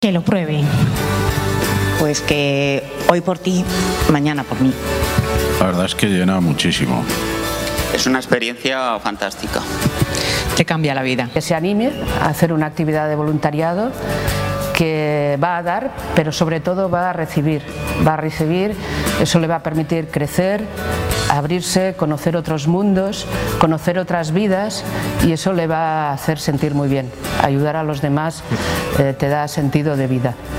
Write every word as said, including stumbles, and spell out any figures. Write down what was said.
Que lo prueben. Pues que hoy por ti, mañana por mí. La verdad es que llena muchísimo. Es una experiencia fantástica. Te cambia la vida. Que se anime a hacer una actividad de voluntariado que va a dar, pero sobre todo va a recibir. Va a recibir, eso le va a permitir crecer, abrirse, conocer otros mundos, conocer otras vidas, y eso le va a hacer sentir muy bien. Ayudar a los demás eh, te da sentido de vida.